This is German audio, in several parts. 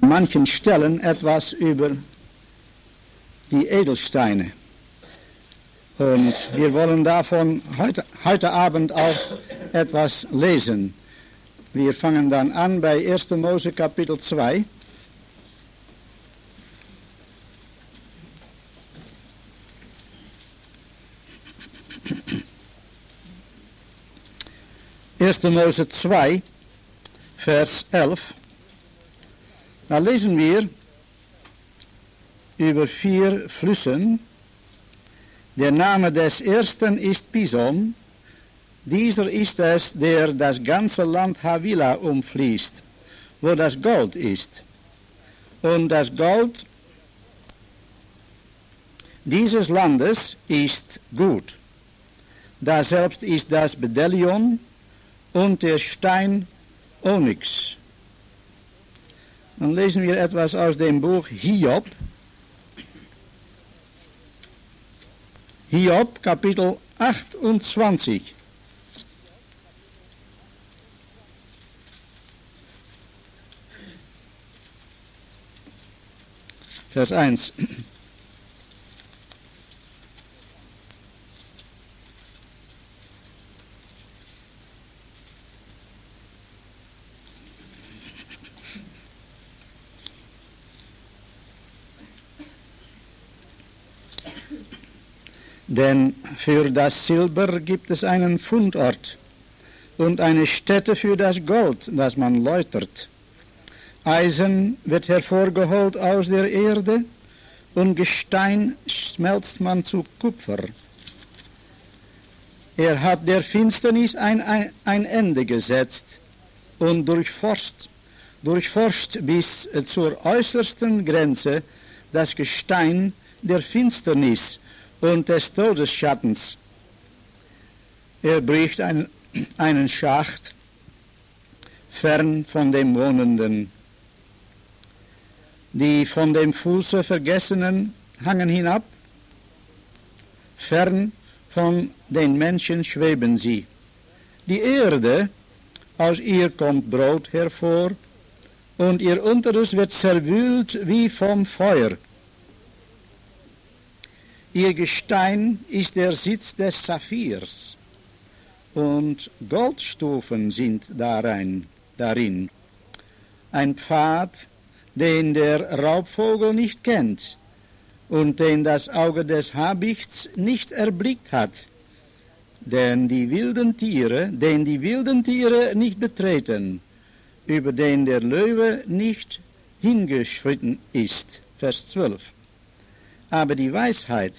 manchen Stellen etwas über die Edelsteine. Und wir wollen davon heute Abend auch etwas lesen. Wir fangen dann an bei 1. Mose Kapitel 2. Eerste Mose 2, Vers 11. Da lesen wir über 4 Flüssen. Der Name des ersten ist Pison. Dieser ist es, der das ganze Land Havila umfließt, wo das Gold ist. Und das Gold dieses Landes ist gut. Da selbst ist das Bdellium und der Stein Onyx. Dann lesen wir etwas aus dem Buch Hiob. Hiob, Kapitel 28. Vers 1. Denn für das Silber gibt es einen Fundort und eine Stätte für das Gold, das man läutert. Eisen wird hervorgeholt aus der Erde und Gestein schmelzt man zu Kupfer. Er hat der Finsternis ein Ende gesetzt und durchforscht bis zur äußersten Grenze das Gestein der Finsternis und des Todesschattens. Er bricht einen Schacht fern von dem Wohnenden. Die von dem Fuße Vergessenen hangen hinab, fern von den Menschen schweben sie. Die Erde, aus ihr kommt Brot hervor, und ihr Unteres wird zerwühlt wie vom Feuer. Ihr Gestein ist der Sitz des Saphirs, und Goldstufen sind darin. Ein Pfad, den der Raubvogel nicht kennt und den das Auge des Habichts nicht erblickt hat, den die wilden Tiere nicht betreten, über den der Löwe nicht hingeschritten ist. Vers 12. Aber die Weisheit,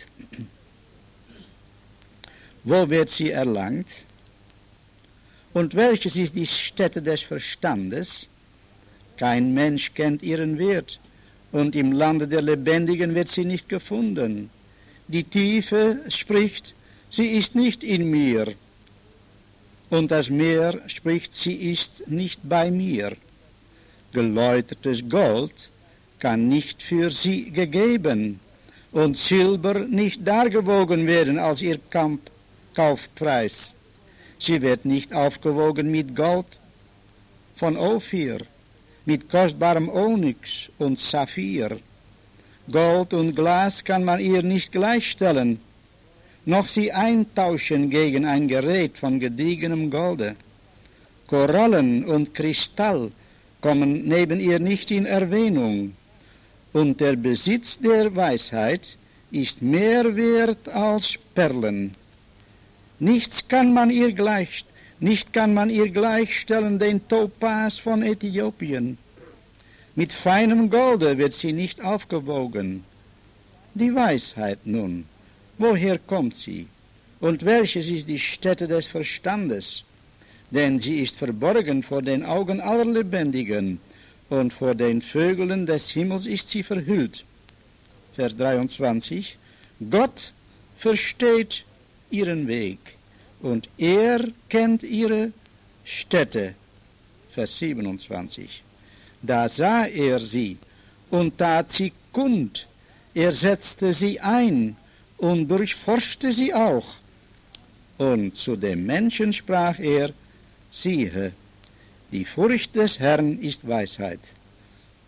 wo wird sie erlangt? Und welches ist die Stätte des Verstandes? Kein Mensch kennt ihren Wert, und im Lande der Lebendigen wird sie nicht gefunden. Die Tiefe spricht, sie ist nicht in mir, und das Meer spricht, sie ist nicht bei mir. Geläutertes Gold kann nicht für sie gegeben, und Silber nicht dargewogen werden als ihr Kaufpreis. Sie wird nicht aufgewogen mit Gold von Ophir, mit kostbarem Onyx und Saphir. Gold und Glas kann man ihr nicht gleichstellen, noch sie eintauschen gegen ein Gerät von gediegenem Golde. Korallen und Kristall kommen neben ihr nicht in Erwähnung, und der Besitz der Weisheit ist mehr wert als Perlen. Nicht kann man ihr gleichstellen den Topas von Äthiopien. Mit feinem Golde wird sie nicht aufgewogen. Die Weisheit nun, woher kommt sie? Und welches ist die Stätte des Verstandes? Denn sie ist verborgen vor den Augen aller Lebendigen, und vor den Vögeln des Himmels ist sie verhüllt. Vers 23. Gott versteht ihren Weg, und er kennt ihre Stätte. Vers 27. Da sah er sie und tat sie kund, er setzte sie ein und durchforschte sie auch. Und zu dem Menschen sprach er, siehe, die Furcht des Herrn ist Weisheit,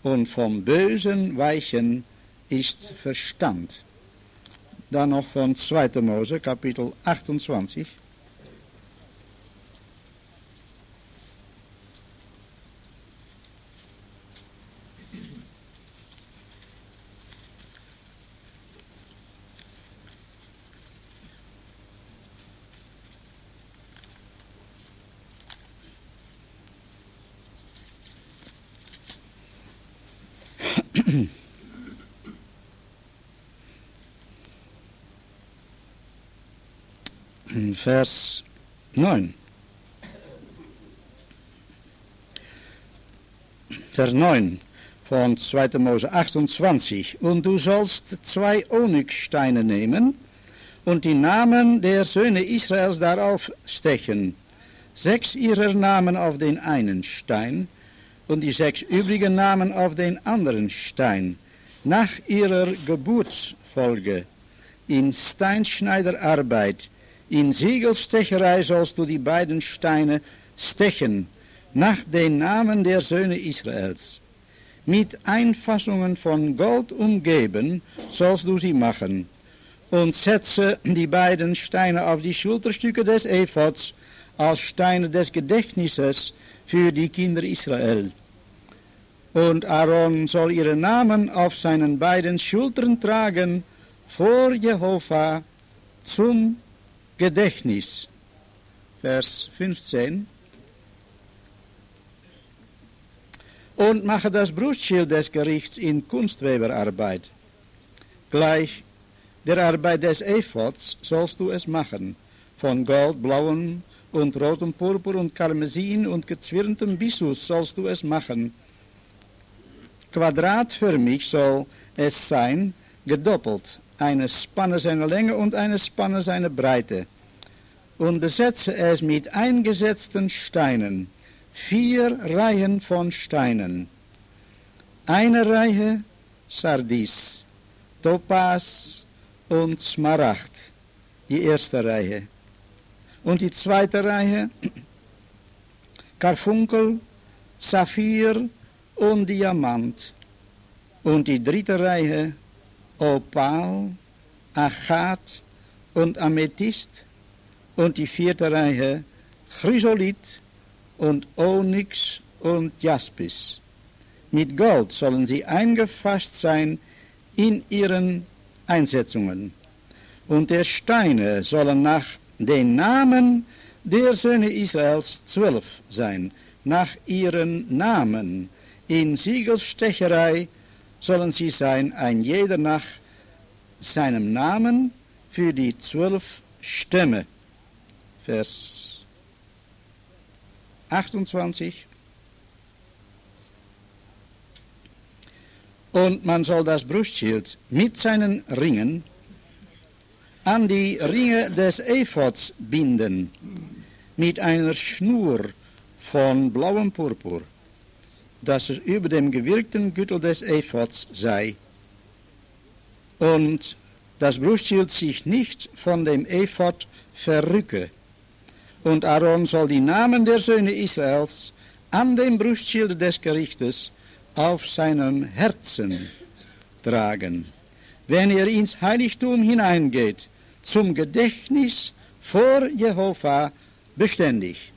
und vom Bösen weichen ist Verstand. Dann noch von 2. Mose, Kapitel 28. Vers 9. Vers 9 von 2. Mose 28. Und du sollst 2 Onyxsteine nehmen und die Namen der Söhne Israels darauf stechen. 6 ihrer Namen auf den einen Stein und die 6 übrigen Namen auf den anderen Stein, nach ihrer Geburtsfolge, in Steinschneiderarbeit. In Siegelstecherei sollst du die beiden Steine stechen, nach den Namen der Söhne Israels. Mit Einfassungen von Gold umgeben sollst du sie machen, und setze die beiden Steine auf die Schulterstücke des Ephods als Steine des Gedächtnisses für die Kinder Israel. Und Aaron soll ihre Namen auf seinen beiden Schultern tragen vor Jehova zum Gedächtnis. Vers 15. Und mache das Brustschild des Gerichts in Kunstweberarbeit. Gleich der Arbeit des Ephods sollst du es machen, von Gold, blauem und rotem Purpur und Karmesin und gezwirntem Byssus sollst du es machen. Quadratförmig soll es sein, gedoppelt, eine Spanne seine Länge und eine Spanne seine Breite. Und besetze es mit eingesetzten Steinen, 4 Reihen von Steinen. Eine Reihe Sardis, Topas und Smaragd, die erste Reihe. Und die zweite Reihe Karfunkel, Saphir und Diamant. Und die dritte Reihe Opal, Achat und Amethyst. Und die vierte Reihe Chrysolit und Onyx und Jaspis. Mit Gold sollen sie eingefasst sein in ihren Einsetzungen. Und der Steine sollen nach den Namen der Söhne Israels 12 sein, nach ihren Namen. In Siegelstecherei sollen sie sein, ein jeder nach seinem Namen für die 12 Stämme. Vers 28. Und man soll das Brustschild mit seinen Ringen an die Ringe des Ephods binden, mit einer Schnur von blauem Purpur, dass es über dem gewirkten Gürtel des Ephods sei. Und das Brustschild sich nicht von dem Ephod verrücke. Und Aaron soll die Namen der Söhne Israels an dem Brustschilde des Gerichtes auf seinem Herzen tragen, wenn er ins Heiligtum hineingeht, zum Gedächtnis vor Jehova beständig.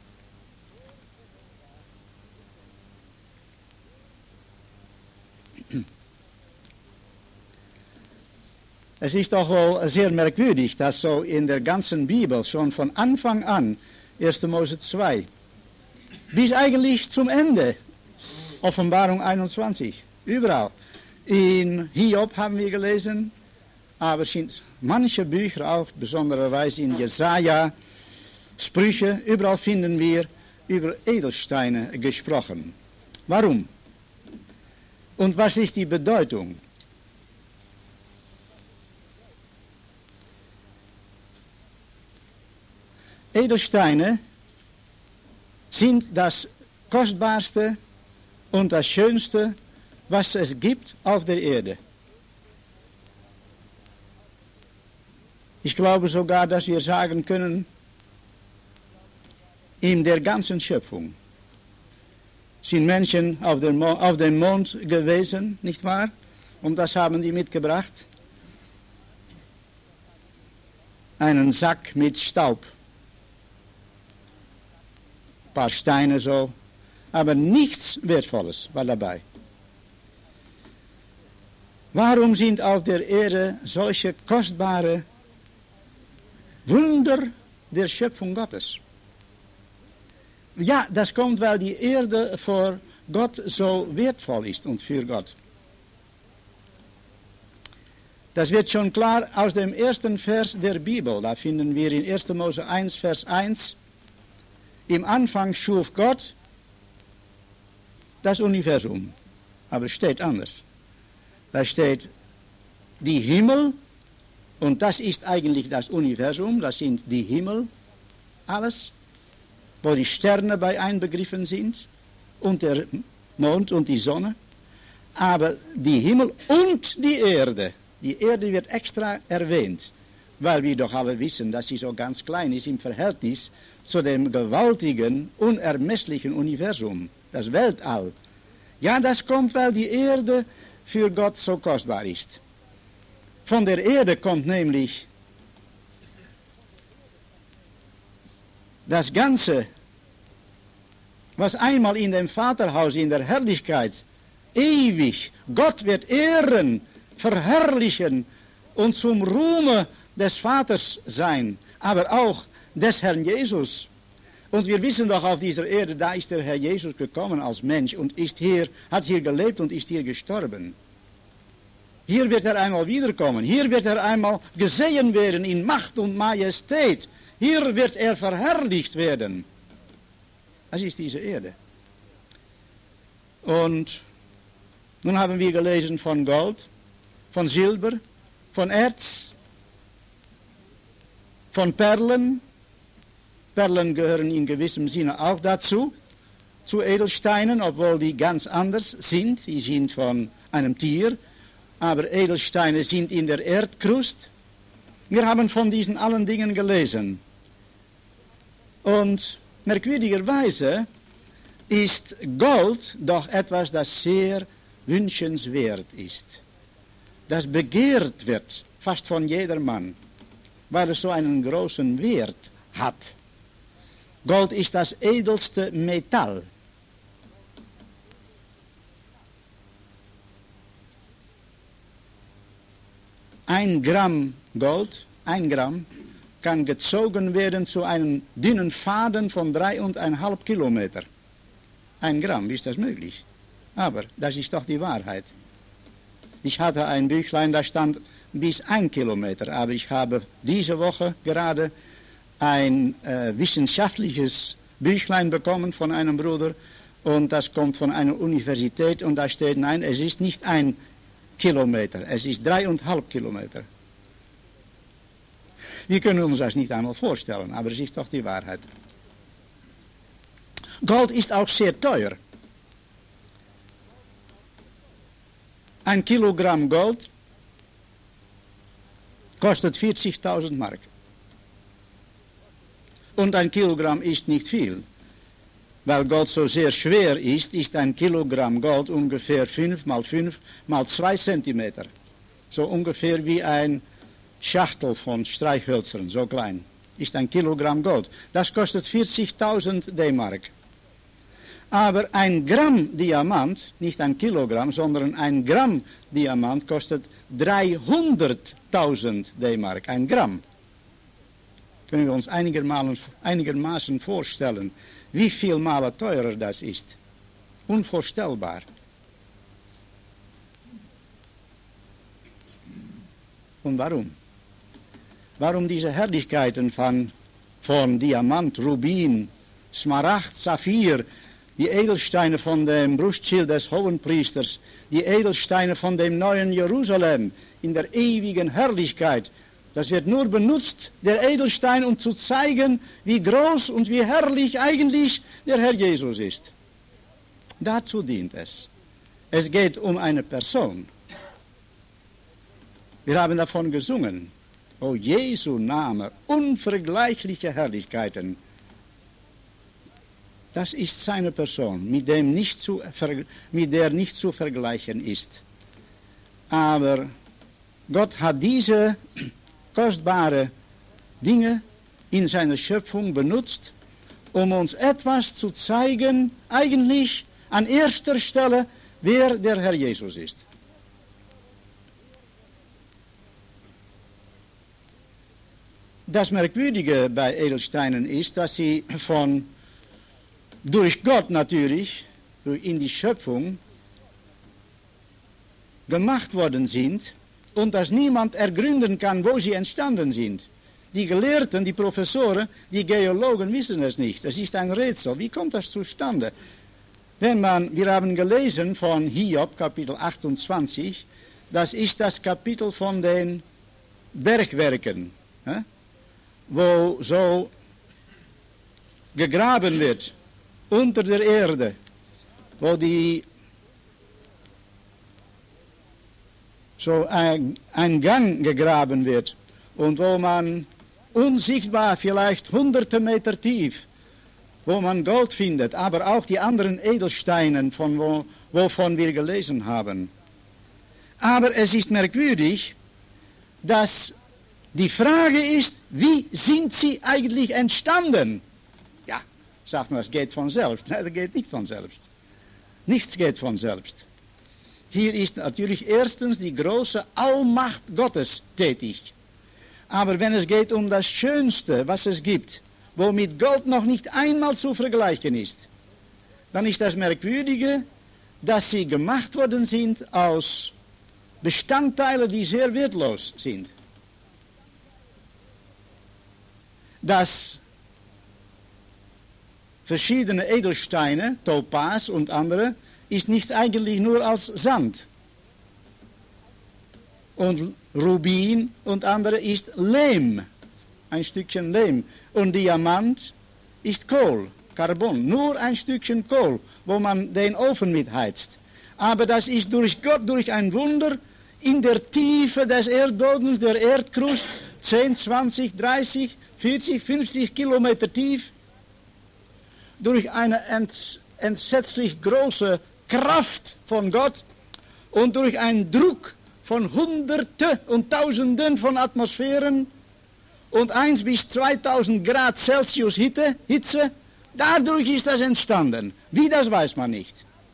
Es ist doch wohl sehr merkwürdig, dass so in der ganzen Bibel schon von Anfang an, 1. Mose 2, bis eigentlich zum Ende, Offenbarung 21, überall. In Hiob haben wir gelesen, aber sind manche Bücher auch, besondererweise in Jesaja, Sprüche, überall finden wir über Edelsteine gesprochen. Warum? Und was ist die Bedeutung? Edelsteine sind das kostbarste und das schönste, was es gibt auf der Erde. Ich glaube sogar, dass wir sagen können, in der ganzen Schöpfung. sind Menschen auf dem Mond gewesen, nicht wahr? Und das haben die mitgebracht. Einen Sack mit Staub. Ein paar Steine so. Aber nichts Wertvolles war dabei. Warum sind auf der Erde solche kostbare Wunder der Schöpfung Gottes? Ja, das kommt, weil die Erde für Gott so wertvoll ist und für Gott. Das wird schon klar aus dem ersten Vers der Bibel. Da finden wir in 1. Mose 1, Vers 1. Im Anfang schuf Gott das Universum. Aber es steht anders. Da steht die Himmel, und das ist eigentlich das Universum, das sind die Himmel, alles, wo die Sterne bei einbegriffen sind, und der Mond und die Sonne. Aber die Himmel und die Erde wird extra erwähnt, weil wir doch alle wissen, dass sie so ganz klein ist im Verhältnis zu dem gewaltigen, unermesslichen Universum, das Weltall. Ja, das kommt, weil die Erde für Gott so kostbar ist. Von der Erde kommt nämlich das Ganze, was einmal in dem Vaterhaus in der Herrlichkeit ewig Gott wird ehren, verherrlichen und zum Ruhme des Vaters sein, aber auch des Herrn Jesus. Und wir wissen doch, auf dieser Erde, da ist der Herr Jesus gekommen als Mensch und hat hier gelebt und ist hier gestorben. Hier wird er einmal wiederkommen. Hier wird er einmal gesehen werden in Macht und Majestät. Hier wird er verherrlicht werden. Das ist diese Erde. Und nun haben wir gelesen von Gold, von Silber, von Erz, von Perlen. Perlen gehören in gewissem Sinne auch dazu, zu Edelsteinen, obwohl die ganz anders sind. Die sind von einem Tier, aber Edelsteine sind in der Erdkrust. Wir haben von diesen allen Dingen gelesen. Und merkwürdigerweise ist Gold doch etwas, das sehr wünschenswert ist. Das begehrt wird, fast von jedermann, weil es so einen großen Wert hat. Gold ist das edelste Metall. Ein Gramm Gold, 1 Gramm, kann gezogen werden zu einem dünnen Faden von 3,5 Kilometer. 1 Gramm, wie ist das möglich? Aber das ist doch die Wahrheit. Ich hatte ein Büchlein, da stand bis 1 Kilometer, aber ich habe diese Woche gerade ein wissenschaftliches Büchlein bekommen von einem Bruder und das kommt von einer Universität und da steht, nein, es ist nicht 1 Kilometer, es ist 3,5 Kilometer. Wir können uns das nicht einmal vorstellen, aber es ist doch die Wahrheit. Gold ist auch sehr teuer. 1 Kilogramm Gold kostet 40.000 Mark. Und 1 Kilogramm ist nicht viel. Weil Gold so sehr schwer ist 1 Kilogramm Gold ungefähr 5 mal 5 mal 2 Zentimeter. So ungefähr wie ein Schachtel von Streichhölzern, so klein. Ist 1 Kilogramm Gold. Das kostet 40.000 D-Mark. Aber 1 Gramm Diamant, nicht 1 Kilogramm, sondern 1 Gramm Diamant kostet 300.000 D-Mark. 1 Gramm. Können wir uns einigermaßen vorstellen, wie viel Male teurer das ist. Unvorstellbar. Und warum? Warum diese Herrlichkeiten von Diamant, Rubin, Smaragd, Saphir, die Edelsteine von dem Brustschild des Hohenpriesters, die Edelsteine von dem neuen Jerusalem in der ewigen Herrlichkeit. Das wird nur benutzt, der Edelstein, um zu zeigen, wie groß und wie herrlich eigentlich der Herr Jesus ist. Dazu dient es. Es geht um eine Person. Wir haben davon gesungen. O Jesu Name, unvergleichliche Herrlichkeiten. Das ist seine Person, mit der nicht zu vergleichen ist. Aber Gott hat diese kostbare Dinge in seiner Schöpfung benutzt, um uns etwas zu zeigen, eigentlich an erster Stelle, wer der Herr Jesus ist. Das Merkwürdige bei Edelsteinen ist, dass sie durch Gott natürlich, in die Schöpfung, gemacht worden sind und dass niemand ergründen kann, wo sie entstanden sind. Die Gelehrten, die Professoren, die Geologen wissen es nicht. Es ist ein Rätsel. Wie kommt das zustande? Wir haben gelesen von Hiob, Kapitel 28, das ist das Kapitel von den Bergwerken, wo so gegraben wird unter der Erde, wo so ein Gang gegraben wird und wo man unsichtbar vielleicht hunderte Meter tief, wo man Gold findet, aber auch die anderen Edelsteine, wovon wir gelesen haben. Aber es ist merkwürdig, dass die Frage ist, wie sind sie eigentlich entstanden? Ja, sagt man, es geht von selbst. Nein, das geht nicht von selbst. Nichts geht von selbst. Hier ist natürlich erstens die große Allmacht Gottes tätig. Aber wenn es geht um das Schönste, was es gibt, womit Gold noch nicht einmal zu vergleichen ist, dann ist das Merkwürdige, dass sie gemacht worden sind aus Bestandteilen, die sehr wertlos sind. Dass verschiedene Edelsteine, Topaz und andere, ist nicht eigentlich nur als Sand. Und Rubin und andere ist Lehm, ein Stückchen Lehm. Und Diamant ist Kohl, Carbon, nur ein Stückchen Kohl, wo man den Ofen mitheizt. Aber das ist durch Gott, durch ein Wunder, in der Tiefe des Erdbodens, der Erdkruste, 10, 20, 30, 40, 50 Kilometer tief, durch eine entsetzlich große Kraft von Gott und durch einen Druck von Hunderte und Tausenden von Atmosphären und 1 bis 2000 Grad Celsius Hitze, dadurch ist das entstanden. Wie, das weiß man nicht.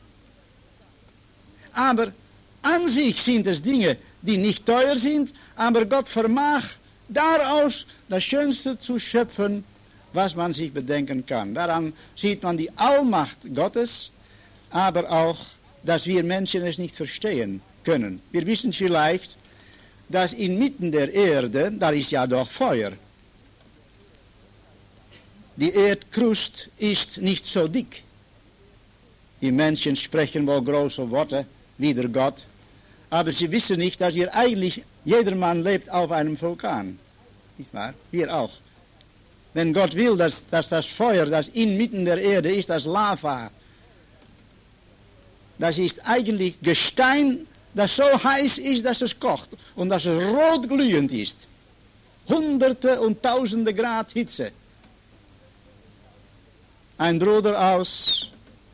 Aber an sich sind es Dinge, die nicht teuer sind, aber Gott vermag daraus das Schönste zu schöpfen, was man sich bedenken kann. Daran sieht man die Allmacht Gottes, aber auch, dass wir Menschen es nicht verstehen können. Wir wissen vielleicht, dass inmitten der Erde, da ist ja doch Feuer. Die Erdkruste ist nicht so dick. Die Menschen sprechen wohl große Worte, wider Gott, aber sie wissen nicht, dass hier eigentlich jedermann lebt auf einem Vulkan. Nicht wahr? Wir auch. Wenn Gott will, dass das Feuer, das inmitten der Erde ist, das Lava, das ist eigentlich Gestein, das so heiß ist, dass es kocht und dass es rot glühend ist. Hunderte und Tausende Grad Hitze. Ein Bruder aus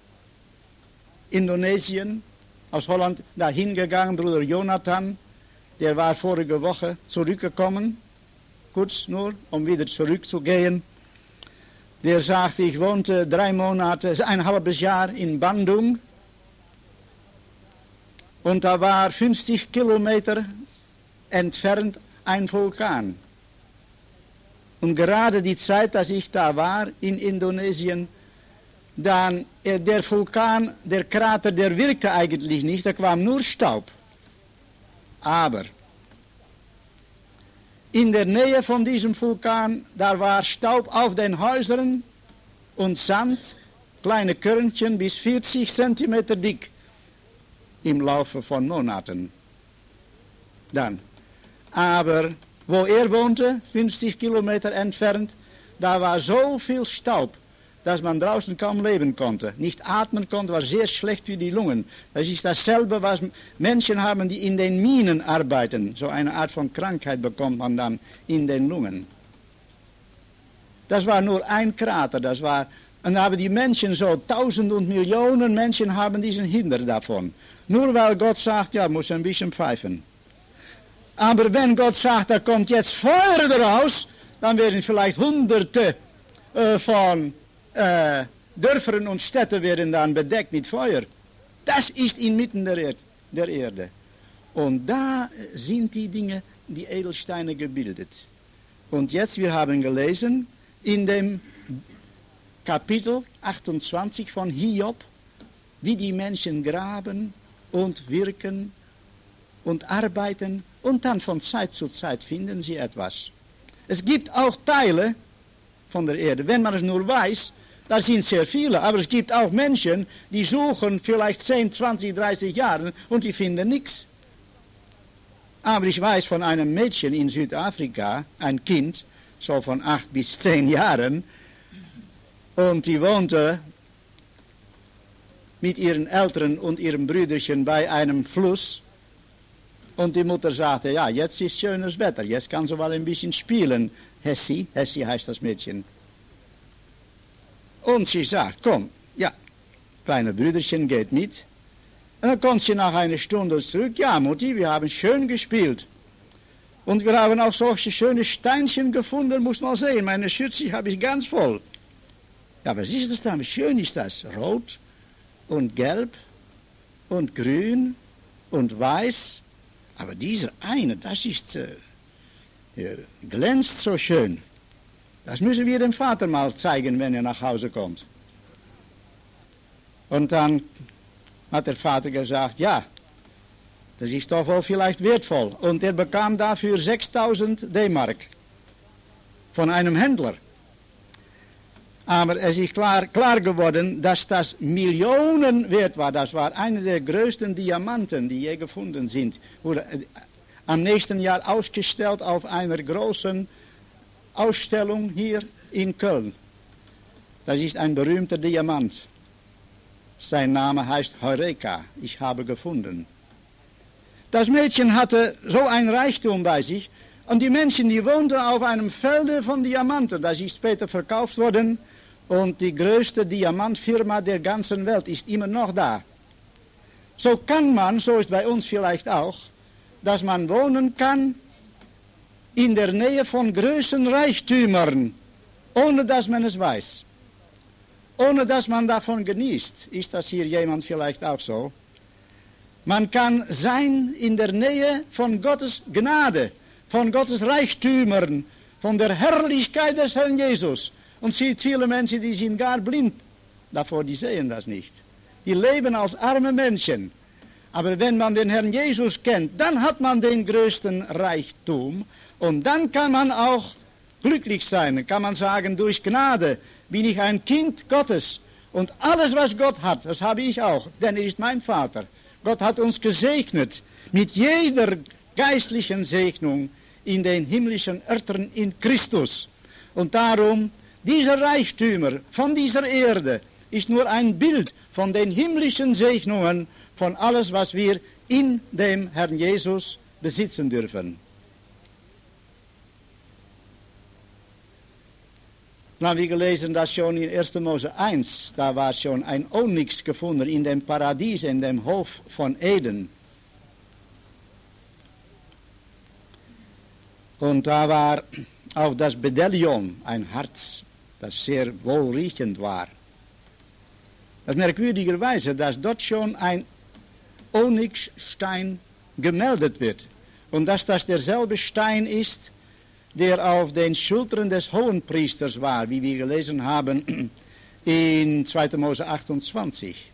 Indonesien, aus Holland, dahin gegangen, Bruder Jonathan, der war vorige Woche zurückgekommen, kurz nur, um wieder zurückzugehen. Der sagte, ich wohnte 3 Monate, ein halbes Jahr in Bandung. Und da war 50 Kilometer entfernt ein Vulkan. Und gerade die Zeit, dass ich da war in Indonesien, dann der Vulkan, der Krater, der wirkte eigentlich nicht, da kam nur Staub. Aber in der Nähe von diesem Vulkan, da war Staub auf den Häusern und Sand, kleine Körnchen bis 40 Zentimeter dick. Im Laufe von Monaten. Dann. Aber wo er wohnte, 50 Kilometer entfernt, da war so viel Staub, dass man draußen kaum leben konnte. Nicht atmen konnte, war sehr schlecht für die Lungen. Das ist dasselbe, was Menschen haben, die in den Minen arbeiten. So eine Art von Krankheit bekommt man dann in den Lungen. Das war nur ein Krater, das war Und aber die Menschen, so Tausende und Millionen Menschen haben diesen Hinder davon. Nur weil Gott sagt, ja, muss ein bisschen pfeifen. Aber wenn Gott sagt, da kommt jetzt Feuer raus, dann werden vielleicht Hunderte von Dörfern und Städten werden dann bedeckt mit Feuer. Das ist inmitten der Erde. Und da sind die Dinge, die Edelsteine gebildet. Und jetzt, wir haben gelesen, in dem Kapitel 28 von Hiob, wie die Menschen graben und wirken und arbeiten und dann von Zeit zu Zeit finden sie etwas. Es gibt auch Teile von der Erde, wenn man es nur weiß, da sind sehr viele, aber es gibt auch Menschen, die suchen vielleicht 10, 20, 30 Jahre und die finden nichts. Aber ich weiß von einem Mädchen in Südafrika, ein Kind, so von 8 bis 10 Jahren, und die wohnte mit ihren Eltern und ihrem Brüderchen bei einem Fluss. Und die Mutter sagte, ja, jetzt ist schönes Wetter, jetzt kann sie mal ein bisschen spielen. Hessi heißt das Mädchen. Und sie sagt, komm, ja, kleine Brüderchen geht mit. Und dann kommt sie nach einer Stunde zurück, ja, Mutti, wir haben schön gespielt. Und wir haben auch solche schöne Steinchen gefunden, muss man sehen, meine Schürze habe ich ganz voll. Ja, was ist das dann? Wie schön ist das? Rot und gelb und grün und weiß. Aber dieser eine, das ist, glänzt so schön. Das müssen wir dem Vater mal zeigen, wenn er nach Hause kommt. Und dann hat der Vater gesagt, ja, das ist doch wohl vielleicht wertvoll. Und er bekam dafür 6000 D-Mark von einem Händler. Aber es ist klar geworden, dass das Millionen wert war. Das war einer der größten Diamanten, die je gefunden sind. Wurde am nächsten Jahr ausgestellt auf einer großen Ausstellung hier in Köln. Das ist ein berühmter Diamant. Sein Name heißt Heureka, ich habe gefunden. Das Mädchen hatte so ein Reichtum bei sich und die Menschen, die wohnten auf einem Felde von Diamanten. Das ist später verkauft worden und die größte Diamantfirma der ganzen Welt ist immer noch da. So kann man, so ist bei uns vielleicht auch, dass man wohnen kann in der Nähe von großen Reichtümern, ohne dass man es weiß. Ohne dass man davon genießt. Ist das hier jemand vielleicht auch so? Man kann sein in der Nähe von Gottes Gnade, von Gottes Reichtümern, von der Herrlichkeit des Herrn Jesus. Und sieht viele Menschen, die sind gar blind davor, die sehen das nicht. Die leben als arme Menschen. Aber wenn man den Herrn Jesus kennt, dann hat man den größten Reichtum. Und dann kann man auch glücklich sein. Kann man sagen, durch Gnade bin ich ein Kind Gottes. Und alles, was Gott hat, das habe ich auch, denn er ist mein Vater. Gott hat uns gesegnet mit jeder geistlichen Segnung in den himmlischen Örtern in Christus. Und darum, dieser Reichtümer von dieser Erde ist nur ein Bild von den himmlischen Segnungen, von alles, was wir in dem Herrn Jesus besitzen dürfen. Dann haben wir gelesen, dass schon in 1. Mose 1, da war schon ein Onyx gefunden in dem Paradies, in dem Hof von Eden. Und da war auch das Bedellion, ein Harz, das sehr wohlriechend war. Das merkwürdigerweise, dass dort schon ein Onyxstein gemeldet wird. Und dass das derselbe Stein ist, der auf den Schultern des Hohenpriesters war, wie wir gelesen haben in 2. Mose 28.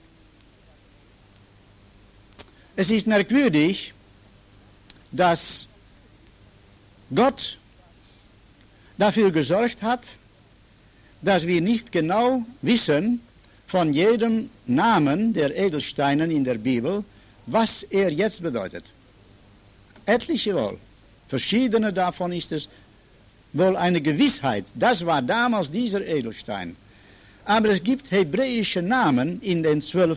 Es ist merkwürdig, dass Gott dafür gesorgt hat, dass wir nicht genau wissen von jedem Namen der Edelsteine in der Bibel, was er jetzt bedeutet. Etliche wohl. Verschiedene davon ist es wohl eine Gewissheit. Das war damals dieser Edelstein. Aber es gibt hebräische Namen in den 12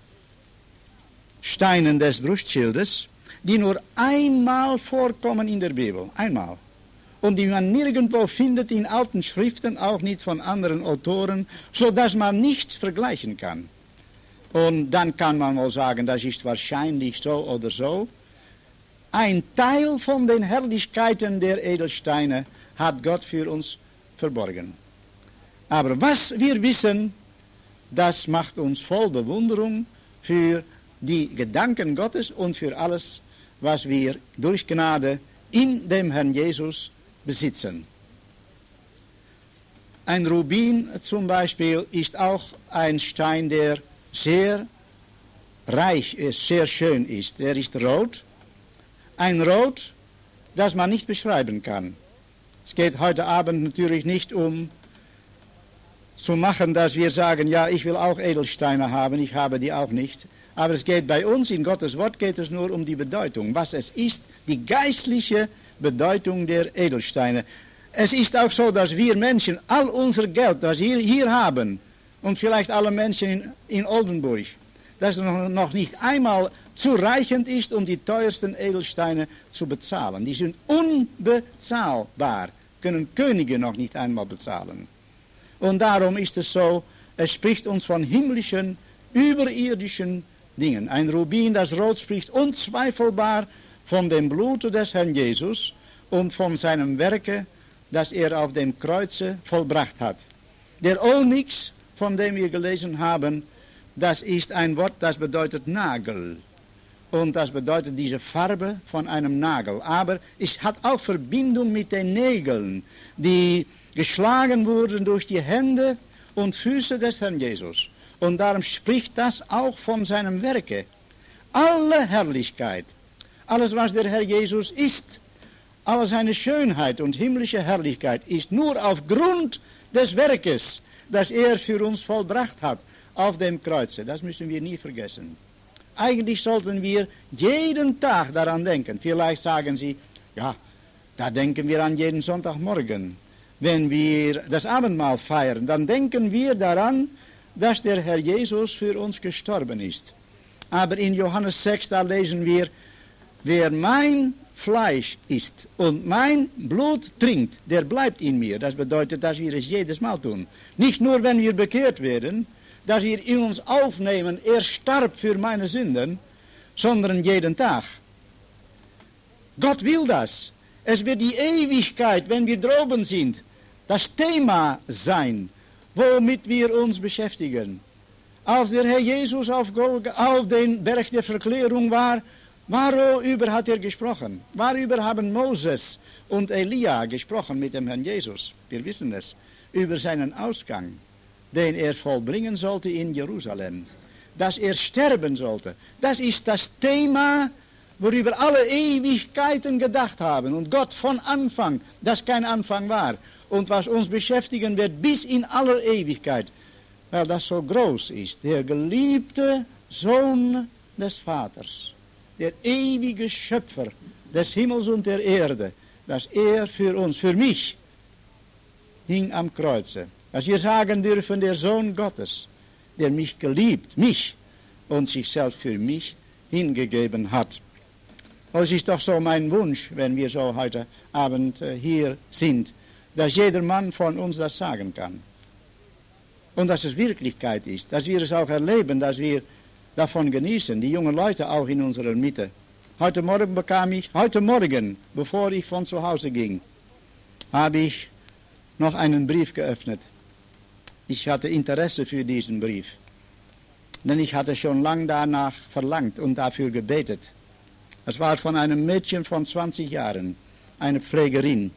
Steinen des Brustschildes, die nur einmal vorkommen in der Bibel. Einmal. und die man nirgendwo findet in alten Schriften, auch nicht von anderen Autoren, sodass man nicht vergleichen kann. Und dann kann man wohl sagen, das ist wahrscheinlich so oder so. Ein Teil von den Herrlichkeiten der Edelsteine hat Gott für uns verborgen. Aber was wir wissen, das macht uns voll Bewunderung für die Gedanken Gottes und für alles, was wir durch Gnade in dem Herrn Jesus besitzen. Ein Rubin zum Beispiel ist auch ein Stein, der sehr reich ist, sehr schön ist. Er ist rot. Ein Rot, das man nicht beschreiben kann. Es geht heute Abend natürlich nicht um zu machen, dass wir sagen, ja, ich will auch Edelsteine haben, ich habe die auch nicht. Aber es geht bei uns, in Gottes Wort geht es nur um die Bedeutung, was es ist, die geistliche Bedeutung der Edelsteine. Es ist auch so, dass wir Menschen all unser Geld, das wir hier haben, und vielleicht alle Menschen in Oldenburg, dass es noch nicht einmal zureichend ist, um die teuersten Edelsteine zu bezahlen. Die sind unbezahlbar, können Könige noch nicht einmal bezahlen. Und darum ist es so, es spricht uns von himmlischen, überirdischen Dingen. Ein Rubin, das rot, spricht unzweifelbar von dem Blute des Herrn Jesus und von seinem Werke, das er auf dem Kreuze vollbracht hat. Der Onyx, von dem wir gelesen haben, das ist ein Wort, das bedeutet Nagel. Und das bedeutet diese Farbe von einem Nagel. Aber es hat auch Verbindung mit den Nägeln, die geschlagen wurden durch die Hände und Füße des Herrn Jesus. Und darum spricht das auch von seinem Werke. Alle Herrlichkeit, alles was der Herr Jesus ist, alle seine Schönheit und himmlische Herrlichkeit ist nur aufgrund des Werkes, das er für uns vollbracht hat auf dem Kreuze. Das müssen wir nie vergessen. Eigentlich sollten wir jeden Tag daran denken. Vielleicht sagen Sie, ja, da denken wir an jeden Sonntagmorgen. Wenn wir das Abendmahl feiern, dann denken wir daran, dass der Herr Jesus für uns gestorben ist. Aber in Johannes 6, da lesen wir, wer mein Fleisch isst und mein Blut trinkt, der bleibt in mir. Das bedeutet, dass wir es jedes Mal tun. Nicht nur, wenn wir bekehrt werden, dass wir in uns aufnehmen, er starb für meine Sünden, sondern jeden Tag. Gott will das. Es wird die Ewigkeit, wenn wir droben sind, das Thema sein, womit wir uns beschäftigen. Als der Herr Jesus auf den Berg der Verklärung war, worüber hat er gesprochen? Worüber haben Moses und Elia gesprochen mit dem Herrn Jesus? Wir wissen es. Über seinen Ausgang, den er vollbringen sollte in Jerusalem. Dass er sterben sollte. Das ist das Thema, worüber alle Ewigkeiten gedacht haben. Und Gott von Anfang, das kein Anfang war. Und was uns beschäftigen wird bis in aller Ewigkeit. Weil das so groß ist. Der geliebte Sohn des Vaters. Der ewige Schöpfer des Himmels und der Erde. Dass er für uns, für mich, hing am Kreuze. Dass wir sagen dürfen, der Sohn Gottes, der mich geliebt, mich und sich selbst für mich hingegeben hat. Und es ist doch so mein Wunsch, wenn wir so heute Abend hier sind, dass jeder Mann von uns das sagen kann. Und dass es Wirklichkeit ist, dass wir es auch erleben, dass wir davon genießen, die jungen Leute auch in unserer Mitte. Heute Morgen, bevor ich von zu Hause ging, habe ich noch einen Brief geöffnet. Ich hatte Interesse für diesen Brief, denn ich hatte schon lange danach verlangt und dafür gebetet. Es war von einem Mädchen von 20 Jahren, eine Pflegerin.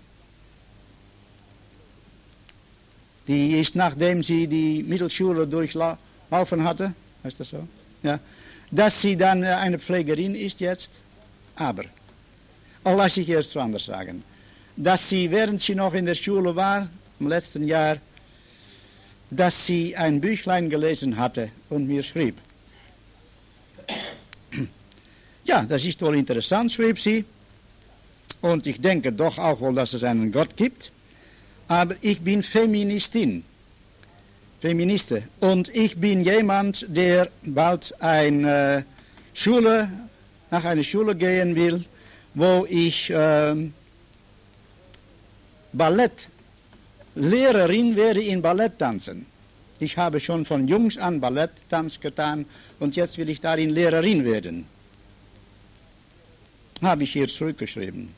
Die ist, nachdem sie die Mittelschule durchlaufen hatte, heißt das so? Ja, dass sie dann eine Pflegerin ist jetzt, aber, lass ich erst so anders sagen, dass sie, während sie noch in der Schule war, im letzten Jahr, dass sie ein Büchlein gelesen hatte und mir schrieb. Ja, das ist wohl interessant, schrieb sie. Und ich denke doch auch wohl, dass es einen Gott gibt. Aber ich bin Feministin. Feministe. Und ich bin jemand, der bald nach einer Schule gehen will, wo ich Ballettlehrerin werde in Ballett tanzen. Ich habe schon von Jungs an Balletttanz getan und jetzt will ich darin Lehrerin werden. Habe ich hier zurückgeschrieben.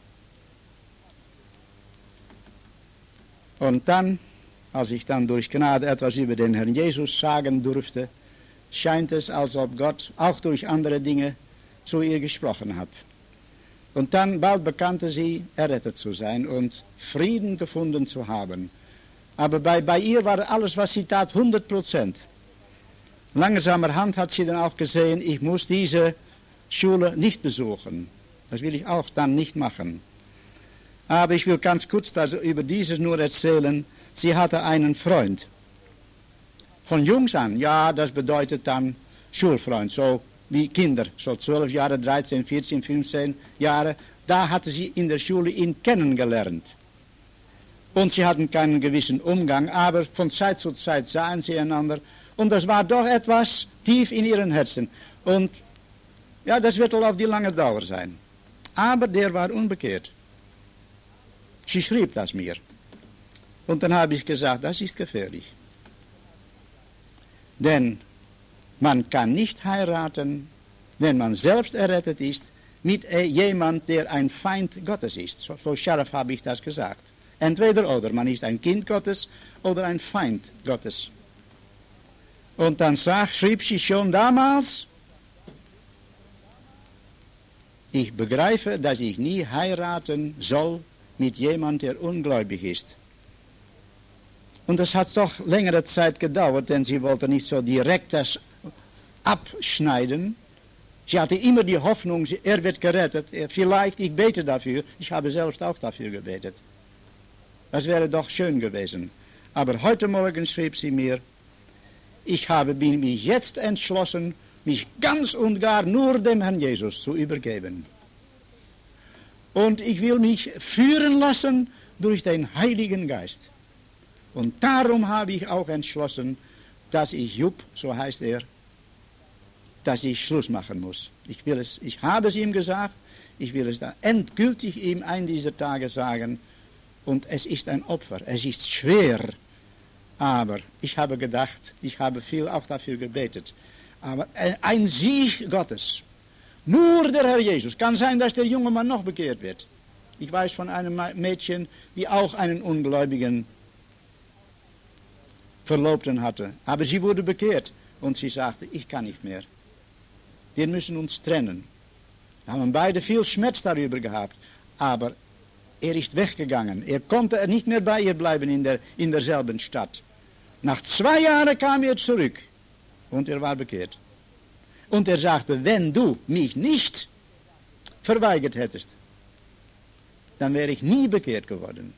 Und dann, als ich dann durch Gnade etwas über den Herrn Jesus sagen durfte, scheint es, als ob Gott auch durch andere Dinge zu ihr gesprochen hat. Und dann bald bekannte sie, errettet zu sein und Frieden gefunden zu haben. Aber bei ihr war alles, was sie tat, 100%. Langsamerhand hat sie dann auch gesehen, ich muss diese Schule nicht besuchen. Das will ich auch dann nicht machen. Aber ich will ganz kurz über dieses nur erzählen. Sie hatte einen Freund. Von Jungs an, ja, das bedeutet dann Schulfreund, so wie Kinder, so 12 Jahre, 13, 14, 15 Jahre. Da hatte sie in der Schule ihn kennengelernt. Und sie hatten keinen gewissen Umgang, aber von Zeit zu Zeit sahen sie einander. Und das war doch etwas tief in ihren Herzen. Und ja, das wird auf die lange Dauer sein. Aber der war unbekehrt. Sie schrieb das mir. Und dann habe ich gesagt, das ist gefährlich. Denn man kann nicht heiraten, wenn man selbst errettet ist, mit jemand, der ein Feind Gottes ist. So scharf habe ich das gesagt. Entweder oder, man ist ein Kind Gottes oder ein Feind Gottes. Und dann schrieb sie schon damals, ich begreife, dass ich nie heiraten soll mit jemand, der ungläubig ist. Und das hat doch längere Zeit gedauert, denn sie wollte nicht so direkt das abschneiden. Sie hatte immer die Hoffnung, er wird gerettet, vielleicht, ich bete dafür, ich habe selbst auch dafür gebetet. Das wäre doch schön gewesen. Aber heute Morgen schrieb sie mir, bin mich jetzt entschlossen, mich ganz und gar nur dem Herrn Jesus zu übergeben. Und ich will mich führen lassen durch den Heiligen Geist. Und darum habe ich auch entschlossen, dass ich Jupp, so heißt er, dass ich Schluss machen muss. Ich habe es ihm gesagt, ich will es da endgültig ihm einen dieser Tage sagen. Und es ist ein Opfer, es ist schwer. Aber ich habe gedacht, ich habe viel auch dafür gebetet. Aber ein Sieg Gottes, nur der Herr Jesus, kann sein, dass der junge Mann noch bekehrt wird. Ich weiß von einem Mädchen, die auch einen Ungläubigen Verlobten hatte. Aber sie wurde bekehrt und sie sagte, ich kann nicht mehr. Wir müssen uns trennen. Wir haben beide viel Schmerz darüber gehabt. Aber er ist weggegangen. Er konnte nicht mehr bei ihr bleiben in derselben Stadt. Nach 2 Jahren kam er zurück und er war bekehrt. Und er sagte, wenn du mich nicht verweigert hättest, dann wäre ich nie bekehrt geworden.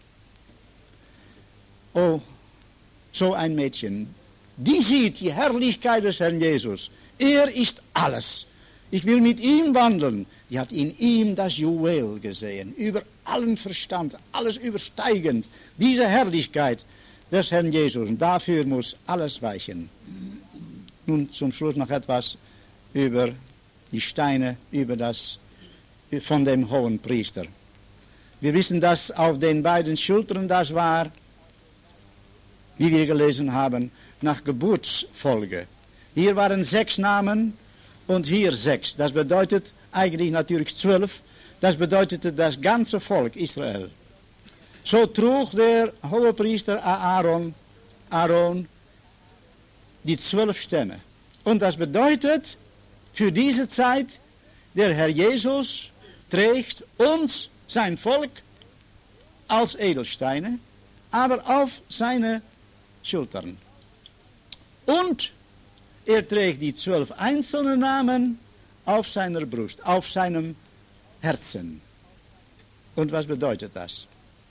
Oh, so ein Mädchen, die sieht die Herrlichkeit des Herrn Jesus. Er ist alles. Ich will mit ihm wandeln. Die hat in ihm das Juwel gesehen, über allen Verstand, alles übersteigend. Diese Herrlichkeit des Herrn Jesus. Und dafür muss alles weichen. Nun zum Schluss noch etwas über die Steine, von dem hohen Priester. Wir wissen, dass auf den beiden Schultern das war, wie wir gelesen haben, nach Geburtsfolge. Hier waren 6 Namen und hier 6. Das bedeutet eigentlich natürlich 12. Das bedeutete das ganze Volk Israel. So trug der Hohepriester Aaron die 12 Stämme. Und das bedeutet für diese Zeit, der Herr Jesus trägt uns, sein Volk, als Edelsteine, aber auf seine Schultern. Und er trägt die 12 einzelnen Namen auf seiner Brust, auf seinem Herzen. Und was bedeutet das?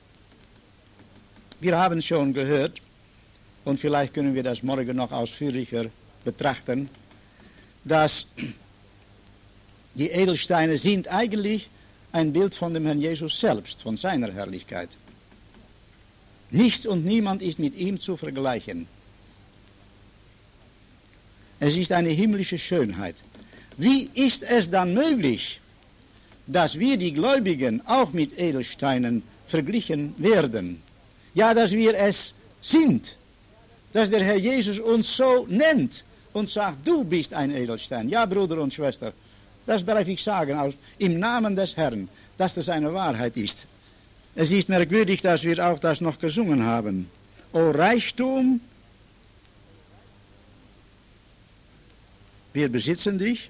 Wir haben schon gehört, und vielleicht können wir das morgen noch ausführlicher betrachten, dass die Edelsteine sind eigentlich ein Bild von dem Herrn Jesus selbst, von seiner Herrlichkeit. Nichts und niemand ist mit ihm zu vergleichen. Es ist eine himmlische Schönheit. Wie ist es dann möglich, dass wir die Gläubigen auch mit Edelsteinen verglichen werden? Ja, dass wir es sind. Dass der Herr Jesus uns so nennt und sagt, du bist ein Edelstein. Ja, Bruder und Schwester, das darf ich sagen, im Namen des Herrn, dass das eine Wahrheit ist. Es ist merkwürdig, dass wir auch das noch gesungen haben. O Reichtum, wir besitzen dich.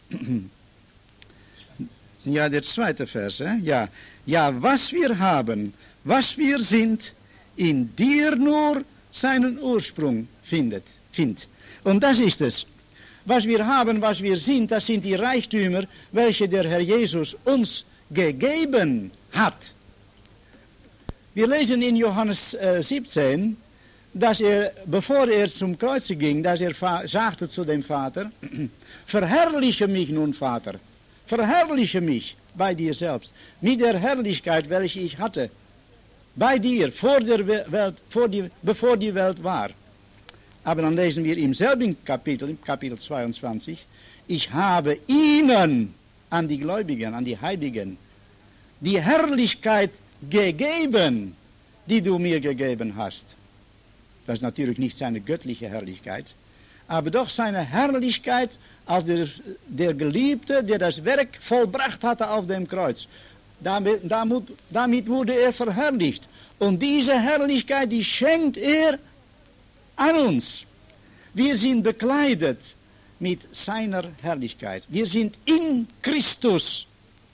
Ja, der zweite Vers. Ja, was wir haben, was wir sind, in dir nur seinen Ursprung findet. Und das ist es. Was wir haben, was wir sind, das sind die Reichtümer, welche der Herr Jesus uns gegeben hat. Wir lesen in Johannes 17, dass bevor er zum Kreuze ging, dass er sagte zu dem Vater, verherrliche mich nun, Vater, verherrliche mich bei dir selbst, mit der Herrlichkeit, welche ich hatte, bei dir, bevor die Welt war. Aber dann lesen wir im selben Kapitel, im Kapitel 22, ich habe ihnen, an die Gläubigen, an die Heiligen, die Herrlichkeit gegeben, die du mir gegeben hast. Das ist natürlich nicht seine göttliche Herrlichkeit, aber doch seine Herrlichkeit als der Geliebte, der das Werk vollbracht hatte auf dem Kreuz. Damit wurde er verherrlicht. Und diese Herrlichkeit, die schenkt er an uns. Wir sind bekleidet mit seiner Herrlichkeit. Wir sind in Christus.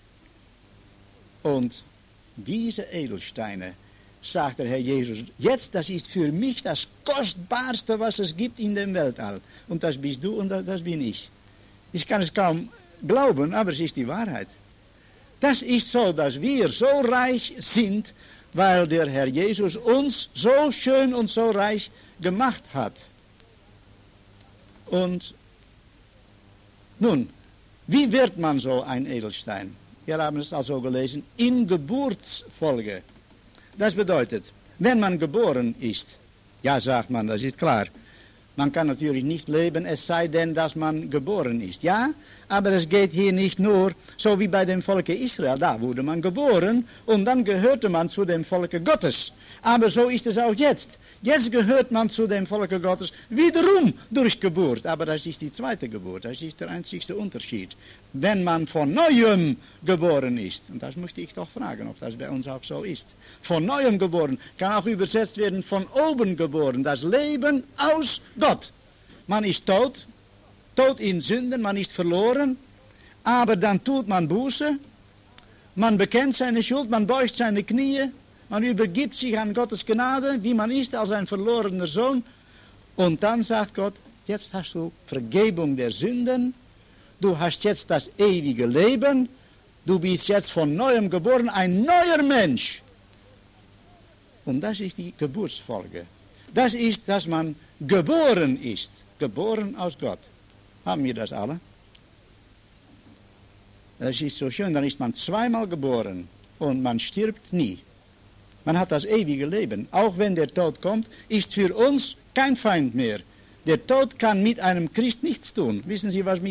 Und diese Edelsteine, sagt der Herr Jesus, jetzt, das ist für mich das Kostbarste, was es gibt in dem Weltall. Und das bist du und das bin ich. Ich kann es kaum glauben, aber es ist die Wahrheit. Das ist so, dass wir so reich sind, weil der Herr Jesus uns so schön und so reich gemacht hat. Und nun, wie wird man so ein Edelstein? Wir haben es also gelesen, in Geburtsfolge. Das bedeutet, wenn man geboren ist, ja, sagt man, das ist klar, man kann natürlich nicht leben, es sei denn, dass man geboren ist. Ja, aber es geht hier nicht nur, so wie bei dem Volke Israel, da wurde man geboren und dann gehörte man zu dem Volke Gottes. Aber so ist es auch jetzt. Jetzt gehört man zu dem Volke Gottes wiederum durch Geburt. Aber das ist die zweite Geburt, das ist der einzigste Unterschied. Wenn man von Neuem geboren ist, und das möchte ich doch fragen, ob das bei uns auch so ist. Von Neuem geboren kann auch übersetzt werden, von oben geboren, das Leben aus Gott. Man ist tot in Sünden, man ist verloren, aber dann tut man Buße, man bekennt seine Schuld, man beugt seine Knie, man übergibt sich an Gottes Gnade, wie man ist als ein verlorener Sohn. Und dann sagt Gott, jetzt hast du Vergebung der Sünden, du hast jetzt das ewige Leben, du bist jetzt von Neuem geboren, ein neuer Mensch. Und das ist die Geburtsfolge. Das ist, dass man geboren ist, geboren aus Gott. Haben wir das alle? Das ist so schön, dann ist man zweimal geboren und man stirbt nie. Man hat das ewige Leben. Auch wenn der Tod kommt, ist für uns kein Feind mehr. Der Tod kann mit einem Christ nichts tun. Wissen Sie, was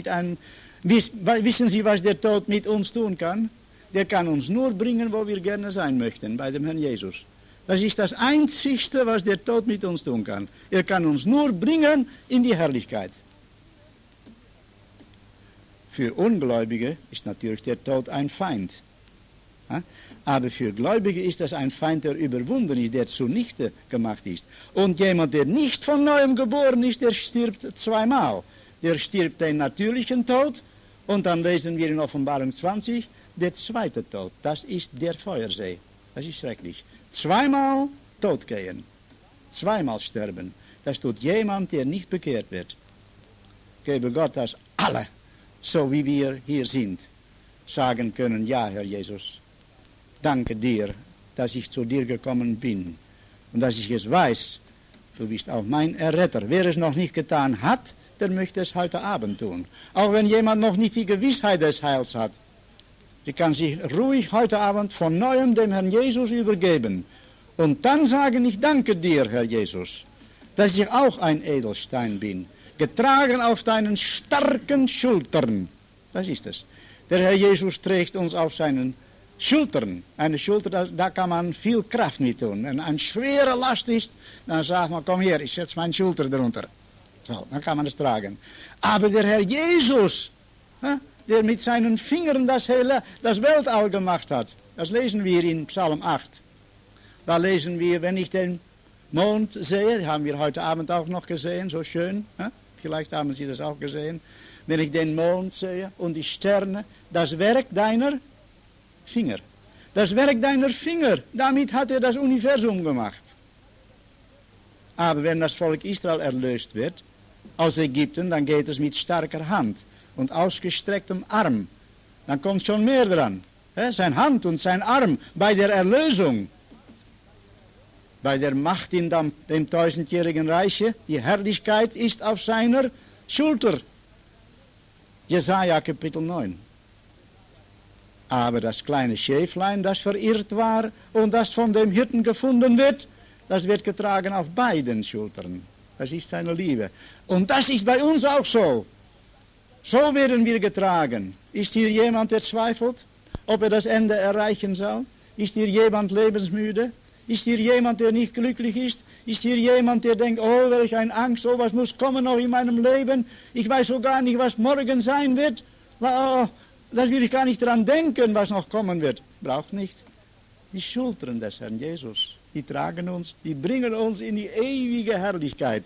der Tod mit uns tun kann? Der kann uns nur bringen, wo wir gerne sein möchten, bei dem Herrn Jesus. Das ist das Einzigste, was der Tod mit uns tun kann. Er kann uns nur bringen in die Herrlichkeit. Für Ungläubige ist natürlich der Tod ein Feind. Aber für Gläubige ist das ein Feind, der überwunden ist, der zunichte gemacht ist. Und jemand, der nicht von Neuem geboren ist, der stirbt zweimal. Der stirbt den natürlichen Tod und dann lesen wir in Offenbarung 20, der zweite Tod. Das ist der Feuersee. Das ist schrecklich. Zweimal totgehen, zweimal sterben. Das tut jemand, der nicht bekehrt wird. Gebe Gott, dass alle, so wie wir hier sind, sagen können, ja, Herr Jesus, danke dir, dass ich zu dir gekommen bin und dass ich es weiß, du bist auch mein Erretter. Wer es noch nicht getan hat, der möchte es heute Abend tun. Auch wenn jemand noch nicht die Gewissheit des Heils hat. Der kann sich ruhig heute Abend von Neuem dem Herrn Jesus übergeben. Und dann sagen, ich danke dir, Herr Jesus, dass ich auch ein Edelstein bin, getragen auf deinen starken Schultern. Das ist es. Der Herr Jesus trägt uns auf seinen Schultern. Eine Schulter, da kann man viel Kraft mit tun. Wenn eine schwere Last ist, dann sagt man, komm her, ich setze meine Schulter drunter. So, dann kann man es tragen. Aber der Herr Jesus, der mit seinen Fingern das Weltall gemacht hat, das lesen wir in Psalm 8. Da lesen wir, wenn ich den Mond sehe, haben wir heute Abend auch noch gesehen, so schön, vielleicht haben Sie das auch gesehen, wenn ich den Mond sehe und die Sterne, das Werk deiner Finger. Das Werk deiner Finger, damit hat er das Universum gemacht. Aber wenn das Volk Israel erlöst wird, aus Ägypten, dann geht es mit starker Hand und ausgestrecktem Arm. Dann kommt schon mehr dran. Sein Hand und sein Arm bei der Erlösung. Bei der Macht in dem 1000-jährigen Reiche, die Herrlichkeit ist auf seiner Schulter. Jesaja Kapitel 9. Aber das kleine Schäflein, das verirrt war und das von dem Hirten gefunden wird, das wird getragen auf beiden Schultern. Das ist seine Liebe. Und das ist bei uns auch so. So werden wir getragen. Ist hier jemand, der zweifelt, ob er das Ende erreichen soll? Ist hier jemand lebensmüde? Ist hier jemand, der nicht glücklich ist? Ist hier jemand, der denkt, oh, welch eine Angst, oh, was muss kommen noch in meinem Leben? Ich weiß so gar nicht, was morgen sein wird. Oh, das will ich gar nicht daran denken, was noch kommen wird. Braucht nicht. Die Schultern des Herrn Jesus, die tragen uns, die bringen uns in die ewige Herrlichkeit.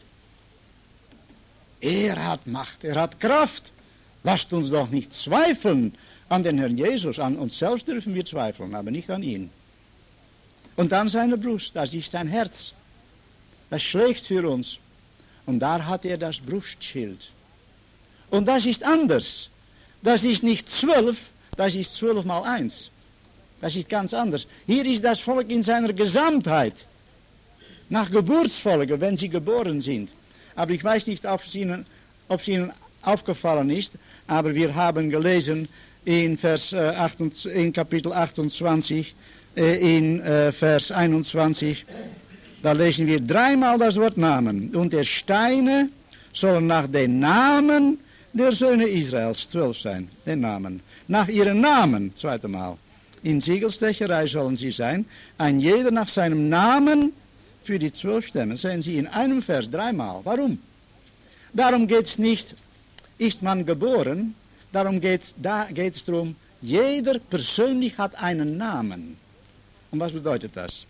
Er hat Macht, er hat Kraft. Lasst uns doch nicht zweifeln an den Herrn Jesus. An uns selbst dürfen wir zweifeln, aber nicht an ihn. Und dann seine Brust, das ist sein Herz. Das schlägt für uns. Und da hat er das Brustschild. Und das ist anders. Das ist nicht 12, das ist 12 mal 1. Das ist ganz anders. Hier ist das Volk in seiner Gesamtheit. Nach Geburtsfolge, wenn sie geboren sind. Aber ich weiß nicht, ob es Ihnen aufgefallen ist, aber wir haben gelesen in Kapitel 28, in Vers 21, da lesen wir dreimal das Wort Namen. Und der Steine sollen nach den Namen der Söhne Israels 12 sein, den Namen. Nach ihren Namen, zweite Mal. In Siegelstecherei sollen sie sein, ein jeder nach seinem Namen für die 12 Stämme. Sehen Sie in einem Vers dreimal. Warum? Darum geht es nicht, ist man geboren, da geht es darum, jeder persönlich hat einen Namen. Und was bedeutet das?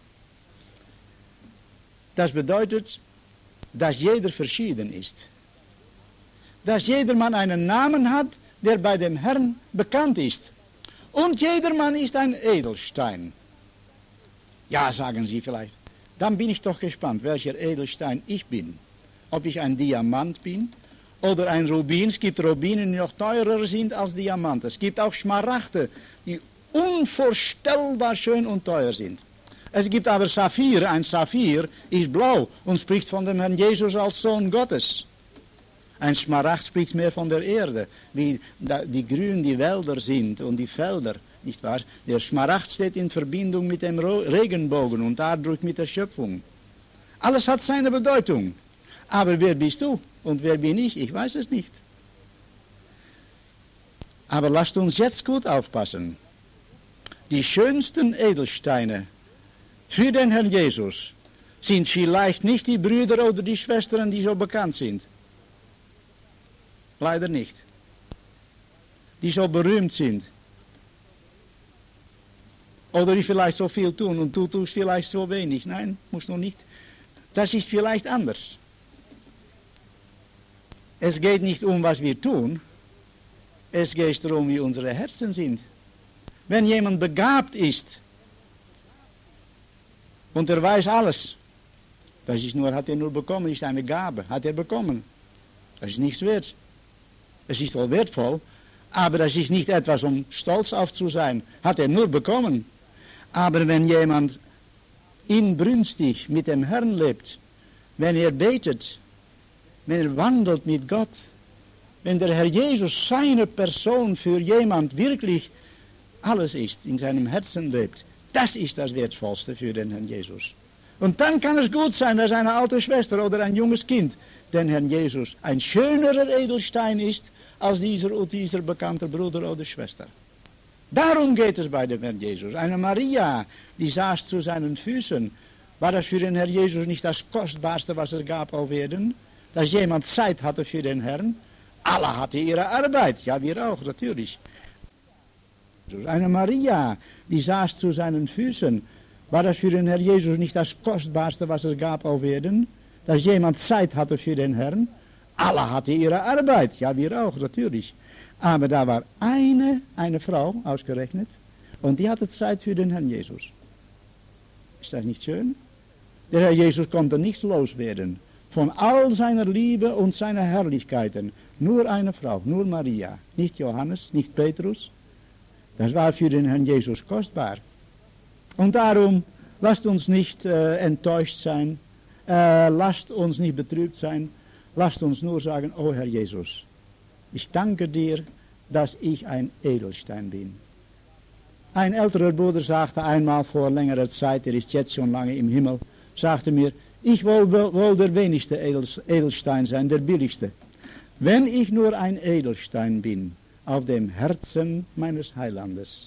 Das bedeutet, dass jeder verschieden ist. Dass jedermann einen Namen hat, der bei dem Herrn bekannt ist. Und jedermann ist ein Edelstein. Ja, sagen Sie vielleicht. Dann bin ich doch gespannt, welcher Edelstein ich bin. Ob ich ein Diamant bin oder ein Rubin. Es gibt Rubinen, die noch teurer sind als Diamanten. Es gibt auch Smaragde, die unvorstellbar schön und teuer sind. Es gibt aber Saphir. Ein Saphir ist blau und spricht von dem Herrn Jesus als Sohn Gottes. Ein Smaragd spricht mehr von der Erde, wie die grün die Wälder sind und die Felder, nicht wahr? Der Smaragd steht in Verbindung mit dem Regenbogen und dadurch mit der Schöpfung. Alles hat seine Bedeutung. Aber wer bist du und wer bin ich? Ich weiß es nicht. Aber lasst uns jetzt gut aufpassen. Die schönsten Edelsteine für den Herrn Jesus sind vielleicht nicht die Brüder oder die Schwestern, die so bekannt sind. Leider nicht. Die so berühmt sind. Oder die vielleicht so viel tun und du tust vielleicht so wenig. Nein, muss noch nicht. Das ist vielleicht anders. Es geht nicht um, was wir tun. Es geht darum, wie unsere Herzen sind. Wenn jemand begabt ist und er weiß alles, hat er nur bekommen, ist eine Gabe, hat er bekommen. Das ist nichts wert. Es ist wohl wertvoll, aber das ist nicht etwas, um stolz auf zu sein. Hat er nur bekommen. Aber wenn jemand inbrünstig mit dem Herrn lebt, wenn er betet, wenn er wandelt mit Gott, wenn der Herr Jesus seine Person für jemand wirklich alles ist, in seinem Herzen lebt, das ist das Wertvollste für den Herrn Jesus. Und dann kann es gut sein, dass eine alte Schwester oder ein junges Kind den Herrn Jesus ein schönerer Edelstein ist, als dieser bekannte Bruder oder Schwester. Darum geht es bei dem Herrn Jesus. Eine Maria, die saß zu seinen Füßen. War das für den Herrn Jesus nicht das Kostbarste, was es gab auf Erden? Dass jemand Zeit hatte für den Herrn? Alle hatten ihre Arbeit. Ja, wir auch, natürlich. Eine Maria, die saß zu seinen Füßen. War das für den Herrn Jesus nicht das Kostbarste, was es gab auf Erden? Dass jemand Zeit hatte für den Herrn? Alle hatten ihre Arbeit. Ja, wir auch, natürlich. Aber da war eine Frau ausgerechnet, und die hatte Zeit für den Herrn Jesus. Ist das nicht schön? Der Herr Jesus konnte nichts loswerden von all seiner Liebe und seiner Herrlichkeiten. Nur eine Frau, nur Maria. Nicht Johannes, nicht Petrus. Das war für den Herrn Jesus kostbar. Und darum, lasst uns nicht enttäuscht sein, lasst uns nicht betrübt sein, lasst uns nur sagen, oh Herr Jesus, ich danke dir, dass ich ein Edelstein bin. Ein älterer Bruder sagte einmal vor längerer Zeit, er ist jetzt schon lange im Himmel, sagte mir, ich will wohl der wenigste Edelstein sein, der billigste. Wenn ich nur ein Edelstein bin, auf dem Herzen meines Heilandes.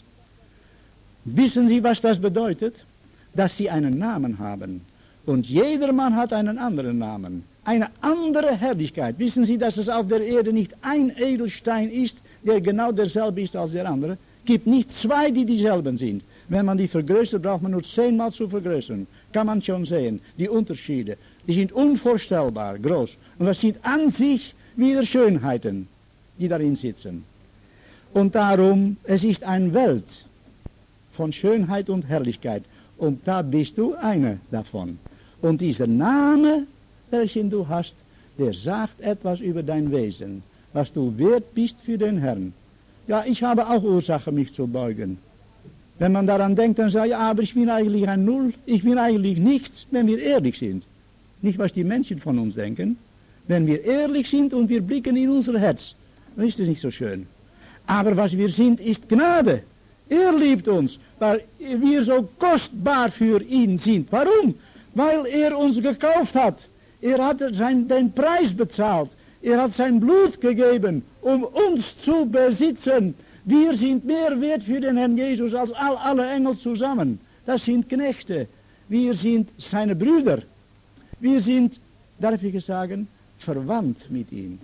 Wissen Sie, was das bedeutet? Dass Sie einen Namen haben. Und jedermann hat einen anderen Namen. Eine andere Herrlichkeit. Wissen Sie, dass es auf der Erde nicht ein Edelstein ist, der genau derselbe ist als der andere? Es gibt nicht zwei, die dieselben sind. Wenn man die vergrößert, braucht man nur 10-mal zu vergrößern. Kann man schon sehen, die Unterschiede. Die sind unvorstellbar groß. Und das sind an sich wieder Schönheiten, die darin sitzen. Und darum, es ist eine Welt von Schönheit und Herrlichkeit. Und da bist du eine davon. Und dieser Name, welchen du hast, der sagt etwas über dein Wesen, was du wert bist für den Herrn. Ja, ich habe auch Ursache, mich zu beugen. Wenn man daran denkt, dann sagt ja, aber ich bin eigentlich ein Null, ich bin eigentlich nichts, wenn wir ehrlich sind. Nicht, was die Menschen von uns denken. Wenn wir ehrlich sind und wir blicken in unser Herz, dann ist es nicht so schön. Aber was wir sind, ist Gnade. Er liebt uns, weil wir so kostbar für ihn sind. Warum? Weil er uns gekauft hat. Er hat den Preis bezahlt. Er hat sein Blut gegeben, um uns zu besitzen. Wir sind mehr wert für den Herrn Jesus als alle Engel zusammen. Das sind Knechte. Wir sind seine Brüder. Wir sind, darf ich es sagen, verwandt mit ihm.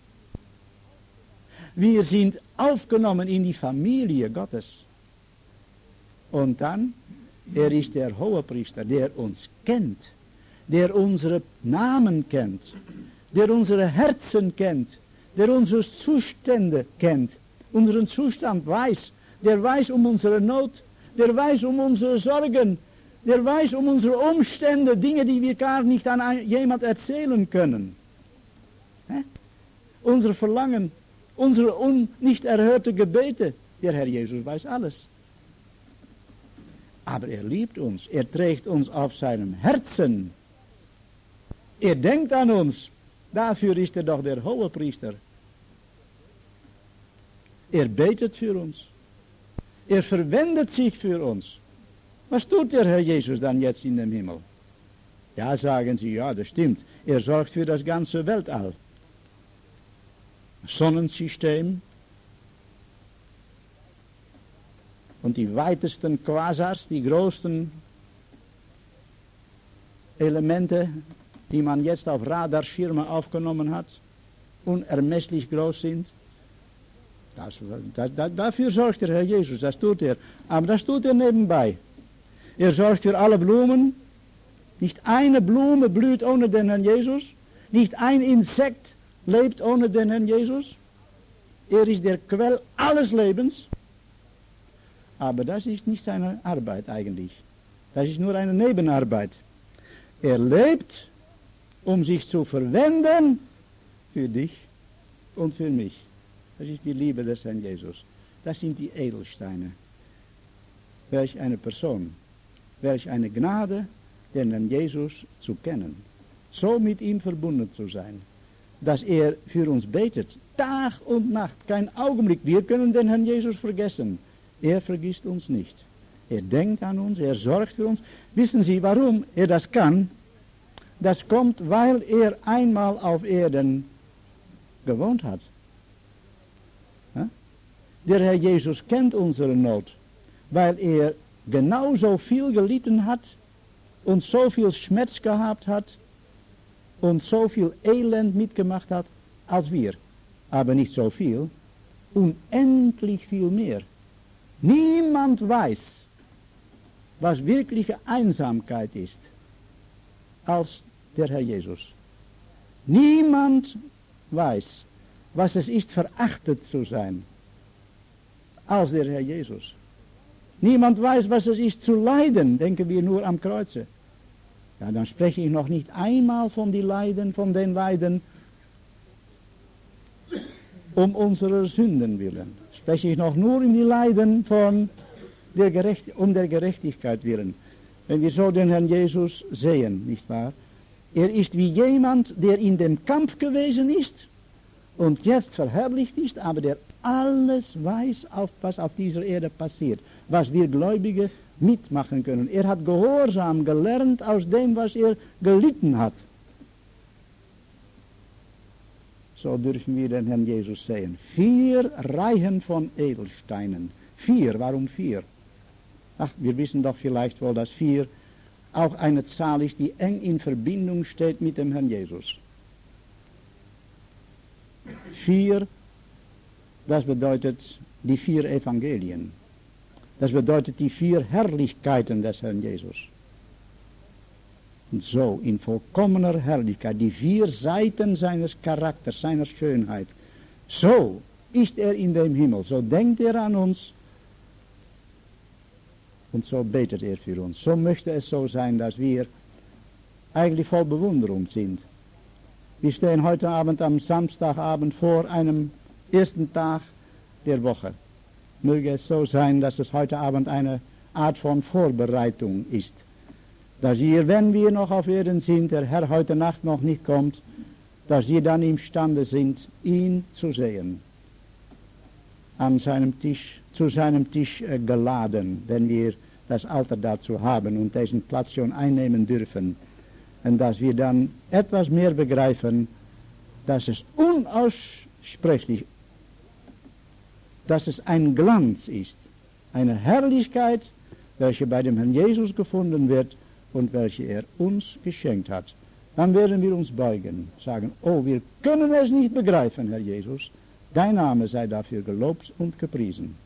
Wir sind aufgenommen in die Familie Gottes. Und dann, er ist der Hohepriester, der uns kennt, der unsere Namen kennt, der unsere Herzen kennt, der unsere Zustände kennt, unseren Zustand weiß, der weiß um unsere Not, der weiß um unsere Sorgen, der weiß um unsere Umstände, Dinge, die wir gar nicht an jemand erzählen können. Unsere Verlangen, unsere nicht erhörte Gebete, der Herr Jesus weiß alles. Aber er liebt uns, er trägt uns auf seinem Herzen. Er denkt an uns, dafür ist er doch der Hohepriester. Er betet für uns, er verwendet sich für uns. Was tut der Herr Jesus dann jetzt in dem Himmel? Ja, sagen Sie, ja, das stimmt, er sorgt für das ganze Weltall. Sonnensystem und die weitesten Quasars, die größten Elemente, die man jetzt auf Radarschirme aufgenommen hat, unermesslich groß sind. Dafür sorgt der Herr Jesus, das tut er. Aber das tut er nebenbei. Er sorgt für alle Blumen. Nicht eine Blume blüht ohne den Herrn Jesus. Nicht ein Insekt lebt ohne den Herrn Jesus. Er ist der Quell alles Lebens. Aber das ist nicht seine Arbeit eigentlich. Das ist nur eine Nebenarbeit. Er lebt, um sich zu verwenden für dich und für mich. Das ist die Liebe des Herrn Jesus. Das sind die Edelsteine. Welch eine Person, welch eine Gnade, den Herrn Jesus zu kennen. So mit ihm verbunden zu sein, dass er für uns betet, Tag und Nacht, kein Augenblick. Wir können den Herrn Jesus vergessen. Er vergisst uns nicht. Er denkt an uns, er sorgt für uns. Wissen Sie, warum er das kann? Das kommt, weil er einmal auf Erden gewohnt hat. Der Herr Jesus kennt unsere Not, weil er genauso viel gelitten hat und so viel Schmerz gehabt hat und so viel Elend mitgemacht hat als wir. Aber nicht so viel, unendlich viel mehr. Niemand weiß, was wirkliche Einsamkeit ist, als der Herr Jesus. Niemand weiß, was es ist, verachtet zu sein, als der Herr Jesus. Niemand weiß, was es ist, zu leiden, denken wir nur am Kreuze. Ja, dann spreche ich noch nicht einmal von den Leiden, um unsere Sünden willen. Spreche ich noch nur in die Leiden um der Gerechtigkeit willen. Wenn wir so den Herrn Jesus sehen, nicht wahr? Er ist wie jemand, der in dem Kampf gewesen ist und jetzt verherrlicht ist, aber der alles weiß, was auf dieser Erde passiert, was wir Gläubige mitmachen können. Er hat Gehorsam gelernt aus dem, was er gelitten hat. So dürfen wir den Herrn Jesus sehen. 4 Reihen von Edelsteinen. 4, warum 4? Ach, wir wissen doch vielleicht wohl, dass 4 auch eine Zahl ist, die eng in Verbindung steht mit dem Herrn Jesus. 4, das bedeutet die 4 Evangelien. Das bedeutet die 4 Herrlichkeiten des Herrn Jesus. Und so in vollkommener Herrlichkeit, die 4 Seiten seines Charakters, seiner Schönheit. So ist er in dem Himmel, so denkt er an uns und so betet er für uns. So möchte es so sein, dass wir eigentlich voll Bewunderung sind. Wir stehen heute Abend am Samstagabend vor einem ersten Tag der Woche. Möge es so sein, dass es heute Abend eine Art von Vorbereitung ist. Dass wir, wenn wir noch auf Erden sind, der Herr heute Nacht noch nicht kommt, dass wir dann imstande sind, ihn zu sehen. An seinem Tisch, zu seinem Tisch geladen, wenn wir das Alter dazu haben und diesen Platz schon einnehmen dürfen. Und dass wir dann etwas mehr begreifen, dass es unaussprechlich, dass es ein Glanz ist, eine Herrlichkeit, welche bei dem Herrn Jesus gefunden wird und welche er uns geschenkt hat. Dann werden wir uns beugen, sagen, oh, wir können es nicht begreifen, Herr Jesus, dein Name sei dafür gelobt und gepriesen.